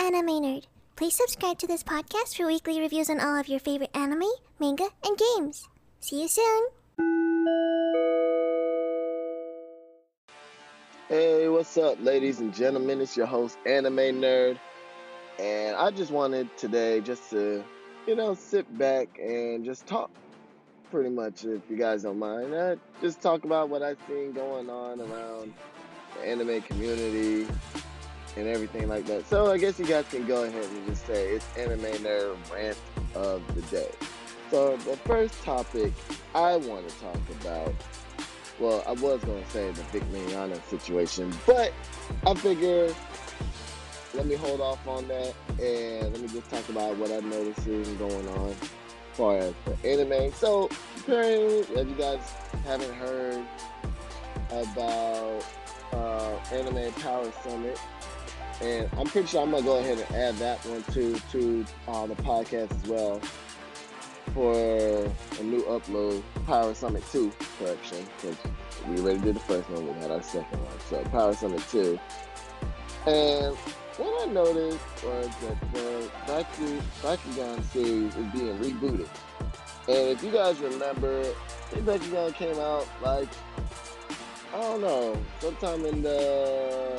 Anime Nerd. Please subscribe to this podcast for weekly reviews on all of your favorite anime, manga, and games. See you soon! Hey, what's up, ladies and gentlemen? It's your host, Anime Nerd, and I just wanted today just to, sit back and just talk, pretty much, if you guys don't mind. Just talk about what I've seen going on around the anime community and everything like that. So I guess you guys can go ahead and just say it's Anime Nerd Rant of the Day. So the first topic I want to talk about, well, I was going to say the Vic Mignogna situation, but I figure let me hold off on that and let me just talk about what I'm noticing going on as far as the anime. So, apparently, if you guys haven't heard about Anime Power Summit, and I'm pretty sure I'm going to go ahead and add that one to the podcast as well for a new upload, Power Summit 2, correction, because we already did the first one, we had our second one, so Power Summit 2. And what I noticed was that the Bakugan series is being rebooted. And if you guys remember, the Bakugan came out like, I don't know, sometime in the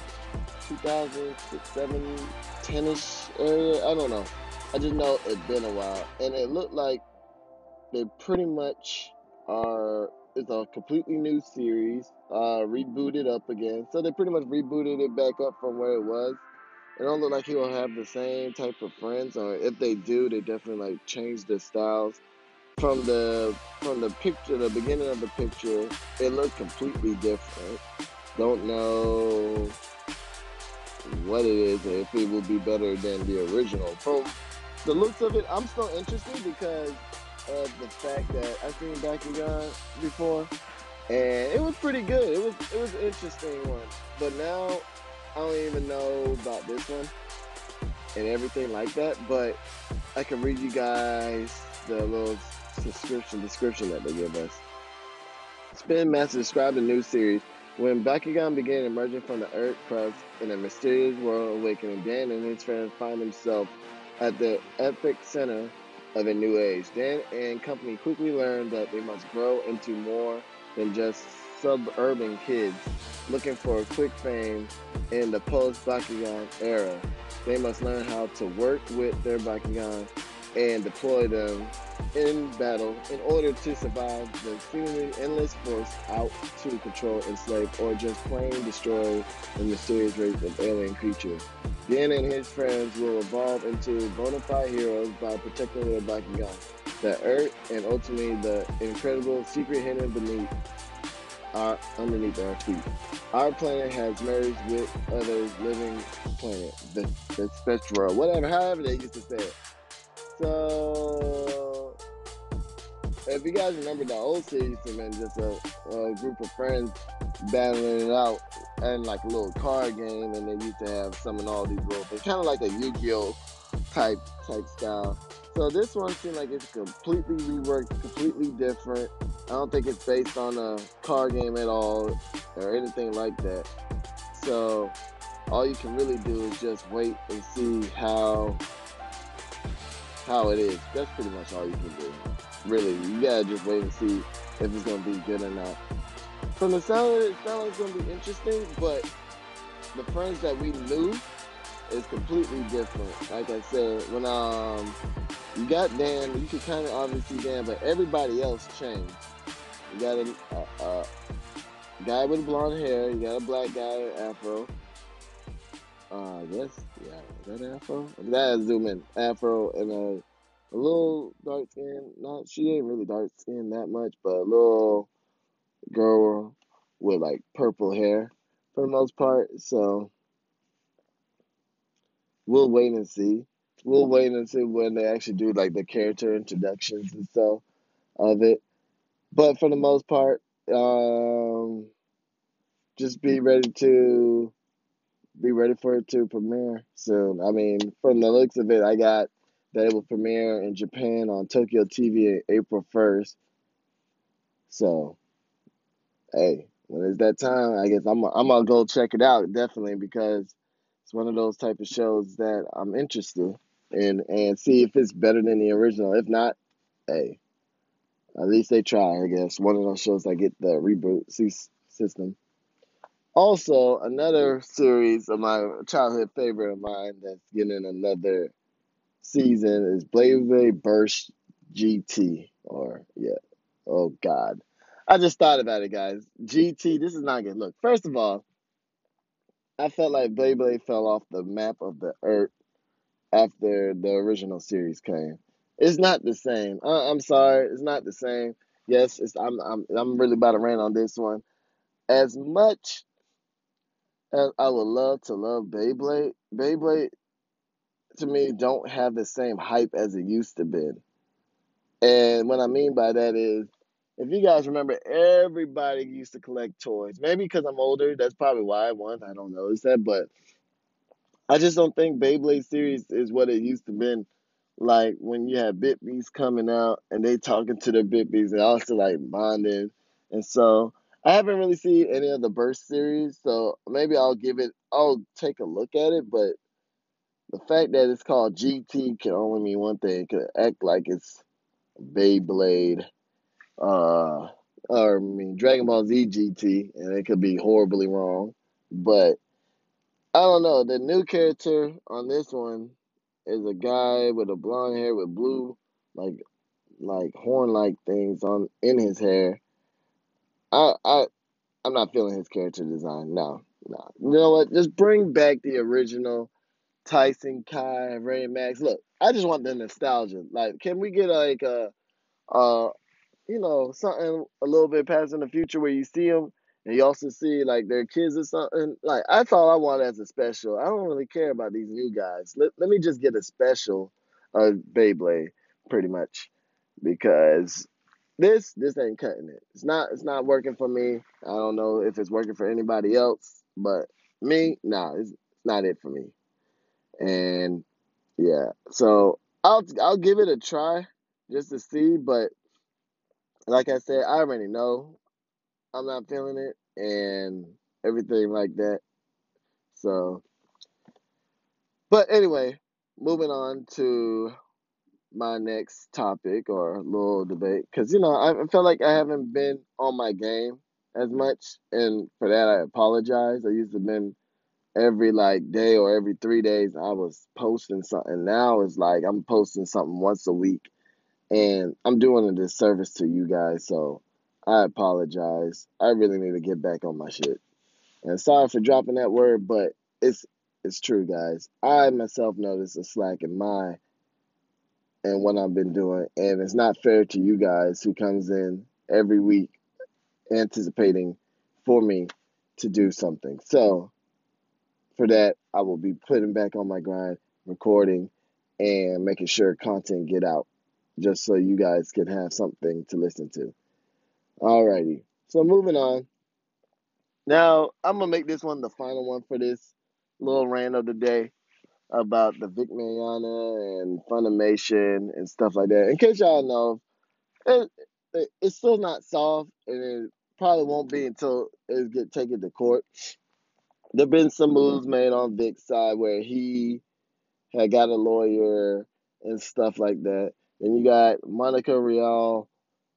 2006, 7, 10-ish area, I don't know. I just know it's been a while, and it looked like they pretty much it's a completely new series, rebooted up again. So they pretty much rebooted it back up from where it was. It don't look like he will have the same type of friends, or if they do, they definitely like change the styles. From the picture, the beginning of the picture, it looked completely different. Don't know what it is, or if it will be better than the original. From the looks of it, I'm still interested because of the fact that I've seen Bakugan before, and it was pretty good. It was an interesting one. But now I don't even know about this one and everything like that. But I can read you guys the little description that they give us. Spin Master described the new series. When Bakugan began emerging from the Earth crust in a mysterious world awakening, Dan and his friends find themselves at the epic center of a new age. Dan and company quickly learn that they must grow into more than just suburban kids looking for quick fame in the post-Bakugan era. They must learn how to work with their Bakugan and deploy them in battle in order to survive the seemingly endless force out to control, enslave, or just plain destroy the mysterious race of alien creatures. Dan and his friends will evolve into bona fide heroes by protecting their Bakugan, the Earth, and ultimately the incredible secret hidden underneath our feet. Our planet has merged with other living planet, the Spectra, whatever, however they used to say it. So, if you guys remember the old series, and then just a group of friends battling it out and like a little card game, and they used to have some and all these little things, kind of like a Yu-Gi-Oh type style. So this one seemed like it's completely reworked, completely different. I don't think it's based on a card game at all or anything like that. So all you can really do is just wait and see how it is. That's pretty much all you can do. Really, you gotta just wait and see if it's gonna be good or not. From the sound of it, it sounds like it's gonna be interesting, but the friends that we knew is completely different. Like I said, when you got Dan, you could kind of obviously see Dan, but everybody else changed. You got a guy with blonde hair, you got a black guy, afro. I guess, yeah, is that afro? That is zoom in. Afro and a little dark skin. Not, she ain't really dark skin that much, but a little girl with like purple hair for the most part. So we'll wait and see. We'll wait and see when they actually do like the character introductions and stuff of it. But for the most part, just be ready for it to premiere soon. I mean, from the looks of it, I got that it will premiere in Japan on Tokyo TV April 1st. So, hey, when it's that time, I guess I'm gonna go check it out, definitely, because It's one of those type of shows that I'm interested in and see if it's better than the original. If not, hey, at least they try, I guess. One of those shows that get the reboot system. Also, another series of my childhood favorite of mine that's getting another season is Beyblade Burst GT. Or, yeah, oh God. I just thought about it, guys. GT, this is not good. Look, first of all, I felt like Beyblade fell off the map of the earth after the original series came. It's not the same. I'm sorry, it's not the same. Yes, I'm really about to rant on this one. As much as I would love to love Beyblade to me don't have the same hype as it used to be. And what I mean by that is, if you guys remember, everybody used to collect toys. Maybe because I'm older, that's probably why I won. I don't know. It's that, but I just don't think Beyblade series is what it used to been. Like when you had Bitbees coming out and they talking to their Bitbees and also like bonding. And so I haven't really seen any of the Burst series, so maybe I'll take a look at it, but the fact that it's called GT can only mean one thing. It could act like it's Beyblade, uh, or I mean Dragon Ball Z GT, and it could be horribly wrong. But I don't know. The new character on this one is a guy with a blonde hair with blue, like horn like things on in his hair. I I I'm not feeling his character design. No, no. You know what? Just bring back the original Tyson, Kai, Ray Max. Look, I just want the nostalgia. Like, can we get like uh something a little bit past in the future where you see them and you also see like their kids or something. Like that's all I want as a special. I don't really care about these new guys. Let me just get a special Beyblade, pretty much, because this ain't cutting it. It's not working for me. I don't know if it's working for anybody else, but me, nah, it's not it for me. And yeah, so I'll give it a try just to see, but like I said, I already know I'm not feeling it and everything like that. So, but anyway, moving on to my next topic or little debate, because I feel like I haven't been on my game as much, and for that I apologize. I used to been every like day or every 3 days I was posting something. Now it's like I'm posting something once a week, and I'm doing a disservice to you guys. So I apologize. I really need to get back on my shit. And sorry for dropping that word, but it's it's true, guys. I myself notice a slack in my and what I've been doing, and it's not fair to you guys who comes in every week anticipating for me to do something. So for that, I will be putting back on my grind, recording, and making sure content get out, just so you guys can have something to listen to. Alrighty. So moving on. Now I'm gonna make this one the final one for this little rant of the day about the Vic Mignogna and Funimation and stuff like that. In case y'all know, it's still not solved, and it probably won't be until it get taken to court. There've been some moves made on Vic's side where he had got a lawyer and stuff like that. Then you got Monica Real,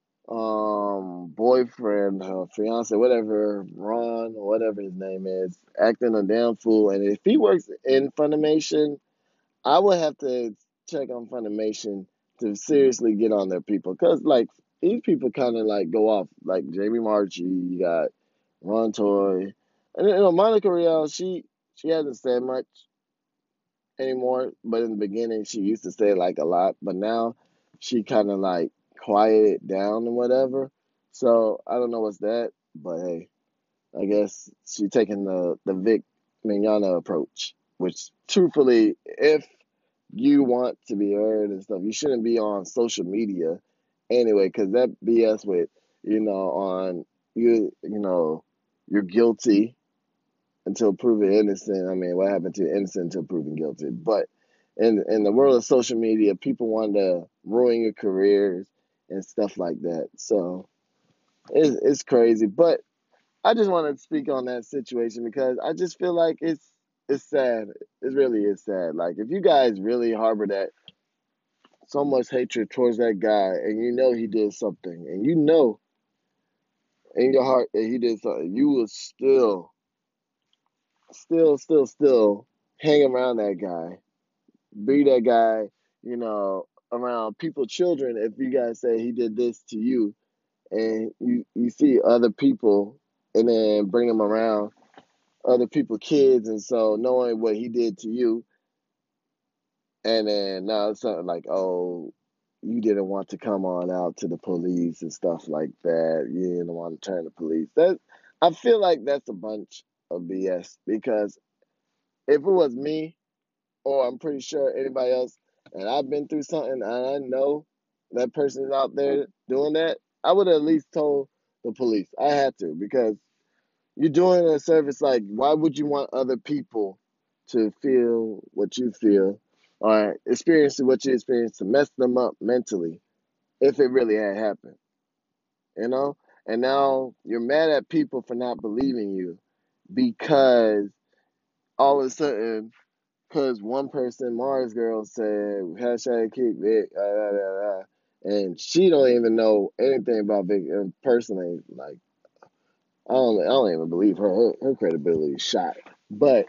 boyfriend, fiance, whatever, Ron or whatever his name is, acting a damn fool. And if he works in Funimation, I would have to check on Funimation to seriously get on their people, cause like these people kind of like go off. Like Jamie Marchi, you got Ron Toy, and Monica Real. She hasn't said much anymore, but in the beginning she used to say like a lot. But now she kind of like quieted down and whatever. So I don't know what's that, but hey, I guess she taking the Vic Mignogna approach, which truthfully, if you want to be heard and stuff, you shouldn't be on social media anyway, because that BS with on you're guilty until proven innocent. I mean, what happened to innocent until proven guilty? But in the world of social media, people want to ruin your careers and stuff like that. So it's crazy, but I just want to speak on that situation because I just feel like it's sad. It really is sad. Like, if you guys really harbor that so much hatred towards that guy, and you know he did something, and you know in your heart that he did something, you will still hang around that guy, be that guy, around people, children. If you guys say he did this to you, and you see other people, and then bring them around other people, kids, and so knowing what he did to you, and then now it's something like, oh, you didn't want to come on out to the police and stuff like that. You didn't want to turn the police. That, I feel like that's a bunch of BS, because if it was me, or I'm pretty sure anybody else, and I've been through something, and I know that person is out there doing that, I would have at least told the police. I had to, because you're doing a service. Like, why would you want other people to feel what you feel, or experience what you experience, to mess them up mentally, if it really had happened, you know? And now you're mad at people for not believing you, because all of a sudden, because one person, Mars Girl, said hashtag kick Vic, and she don't even know anything about Vic personally. Like, I don't even believe her. Her credibility is shot. But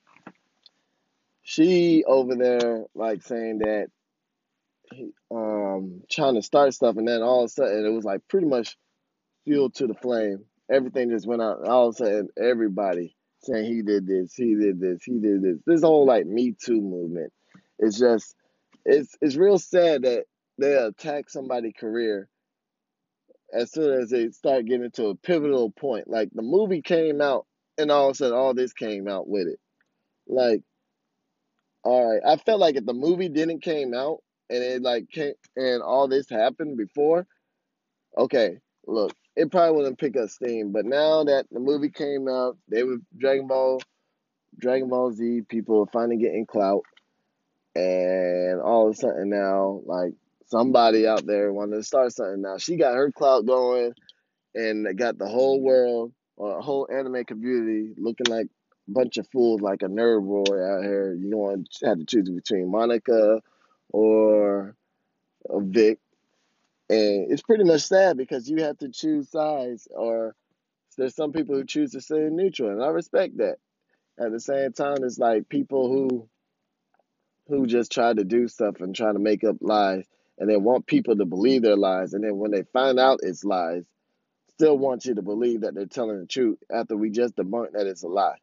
she over there, like, saying that trying to start stuff, and then all of a sudden it was like pretty much fuel to the flame. Everything just went out. All of a sudden, everybody saying he did this, he did this, he did this. This whole like Me Too movement. It's just, it's real sad that they attack somebody's career as soon as they start getting to a pivotal point. Like, the movie came out, and all of a sudden all this came out with it. Like, all right, I felt like if the movie didn't came out, and it like came and all this happened before, okay, look, it probably wouldn't pick up steam. But now that the movie came out, they were Dragon Ball Z people are finally getting clout, and all of a sudden now, like, somebody out there wanted to start something. Now she got her clout going, and they got the whole world, or a whole anime community, looking like a bunch of fools, like a nerd boy out here. You don't want to have to choose between Monica or Vic, and it's pretty much sad, because you have to choose sides, or there's some people who choose to stay neutral, and I respect that. At the same time, it's like people who just try to do stuff and try to make up lies, and they want people to believe their lies, and then when they find out it's lies, still want you to believe that they're telling the truth after we just debunked that it's a lie.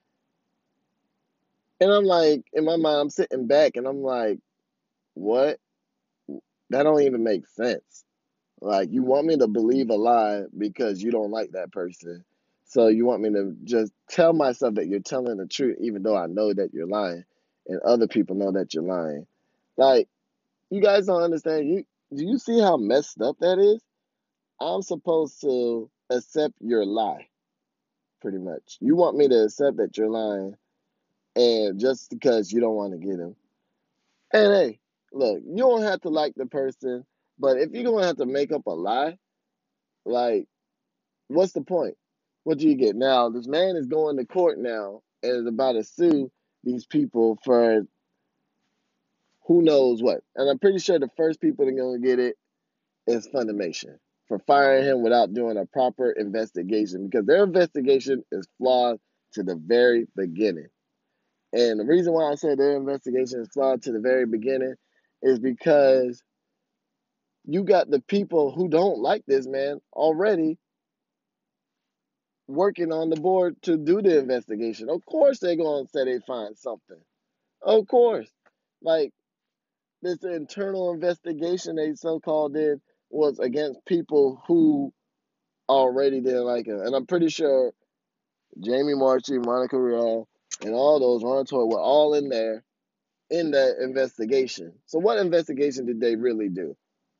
And I'm like, in my mind, I'm sitting back and I'm like, what? That don't even make sense. Like, you want me to believe a lie because you don't like that person. So you want me to just tell myself that you're telling the truth, even though I know that you're lying, and other people know that you're lying. Like, you guys don't understand. Do you see how messed up that is? I'm supposed to accept your lie, pretty much. You want me to accept that you're lying, and just because you don't want to get him. And hey, look, you don't have to like the person, but if you're gonna have to make up a lie, like, what's the point? What do you get? Now, this man is going to court now and is about to sue these people for who knows what. And I'm pretty sure the first people that are going to get it is Funimation, for firing him without doing a proper investigation, because their investigation is flawed to the very beginning. And the reason why I say their investigation is flawed to the very beginning is because you got the people who don't like this man already working on the board to do the investigation. Of course, they're going to say they find something. Of course. Like, this internal investigation they so called did was against people who already didn't like him. And I'm pretty sure Jamie Marchi, Monica Rial, and all those, Ron Toy, were all in there in that investigation. So what investigation did they really do?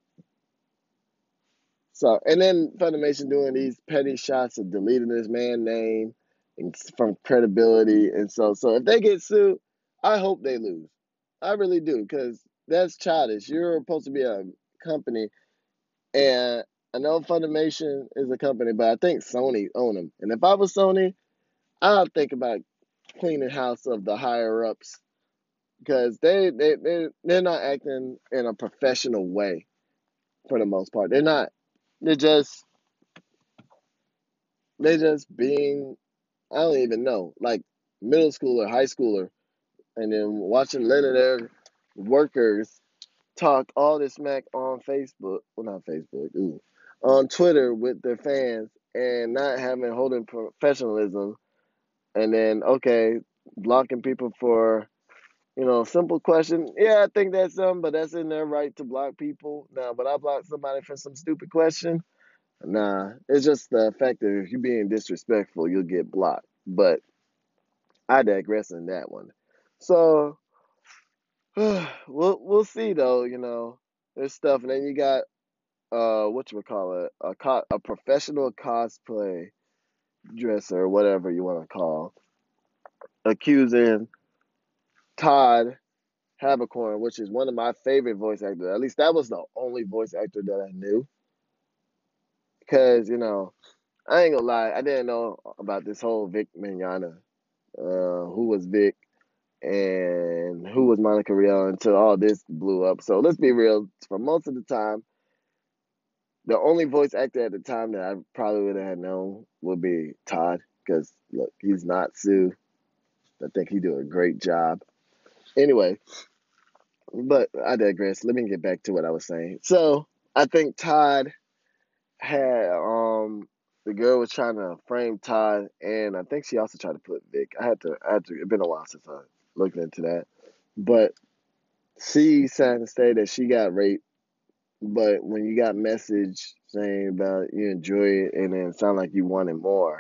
So, and then Funimation doing these petty shots of deleting this man name and from credibility. And so if they get sued, I hope they lose. I really do, because that's childish. You're supposed to be a company, and I know Funimation is a company, but I think Sony own them. And if I was Sony, I'd think about cleaning house of the higher ups because they're not acting in a professional way for the most part. They're not. They're just being, I don't even know, like middle schooler, high schooler, and then watching letting their workers talk all this smack on Facebook, well not Facebook, on Twitter with their fans and not holding professionalism, and then okay, blocking people for simple question. Yeah, I think that's something, but that's in their right to block people. Now, but I block somebody for some stupid question. Nah, it's just the fact that if you're being disrespectful, you'll get blocked. But I digress in that one. So we'll see though. There's stuff, and then you got what you would call it, a professional cosplay dresser or whatever you want to call, accusing Todd Haberkorn, which is one of my favorite voice actors. At least that was the only voice actor that I knew. Because, I ain't gonna lie, I didn't know about this whole Vic Mignogna, who was Vic and who was Monica Rial until all this blew up. So let's be real, for most of the time, the only voice actor at the time that I probably would have known would be Todd. Because, look, he's not Sue. I think he do a great job. Anyway, but I digress. Let me get back to what I was saying. So I think Todd had the girl was trying to frame Todd, and I think she also tried to put Vic. I had to. It's been a while since I looked into that, but she signed to say that she got raped. But when you got message saying about you enjoy it and then sound like you wanted more,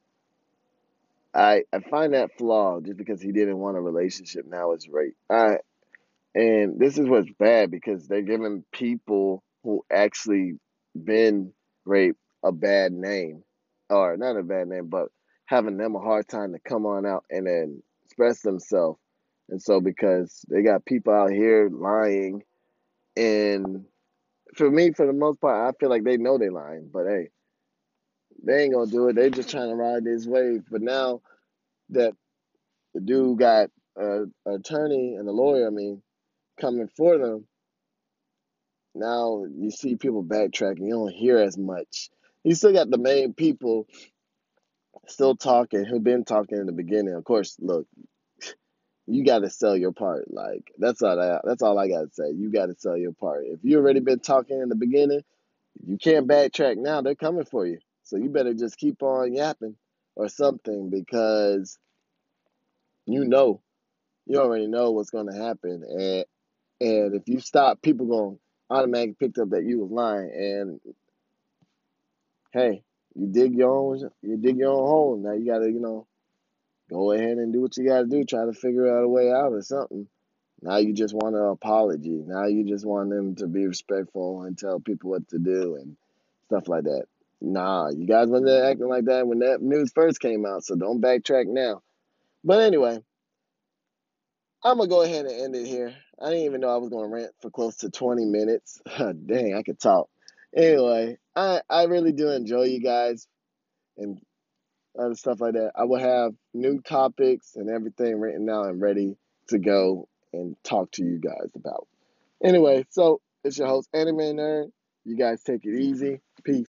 I find that flawed. Just because he didn't want a relationship, now it's rape. And this is what's bad because they're giving people who actually been raped a bad name, or not a bad name, but having them a hard time to come on out and then express themselves. And so because they got people out here lying, and for me, for the most part, I feel like they know they're lying, but hey, they ain't gonna do it. They just trying to ride this wave. But now that the dude got an attorney and a lawyer, coming for them, now you see people backtracking. You don't hear as much. You still got the main people still talking who've been talking in the beginning. Of course, look, you got to sell your part. Like that's all I got to say. You got to sell your part. If you already been talking in the beginning, you can't backtrack now. They're coming for you. So you better just keep on yapping or something because you already know what's going to happen. And if you stop, people going to automatically pick up that you was lying. And hey, you dig your own hole. Now you got to, go ahead and do what you got to do. Try to figure out a way out or something. Now you just want an apology. Now you just want them to be respectful and tell people what to do and stuff like that. Nah, you guys wasn't acting like that when that news first came out, so don't backtrack now. But anyway, I'm going to go ahead and end it here. I didn't even know I was going to rant for close to 20 minutes. Dang, I could talk. Anyway, I really do enjoy you guys and other stuff like that. I will have new topics and everything written out and ready to go and talk to you guys about. Anyway, so it's your host, Anime Nerd. You guys take it easy. Peace.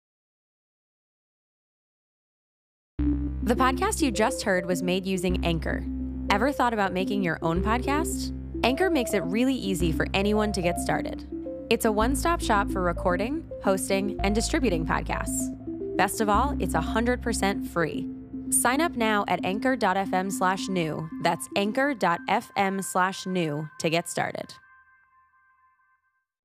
The podcast you just heard was made using Anchor. Ever thought about making your own podcast? Anchor makes it really easy for anyone to get started. It's a one-stop shop for recording, hosting, and distributing podcasts. Best of all, it's 100% free. Sign up now at anchor.fm/new. That's anchor.fm/new to get started.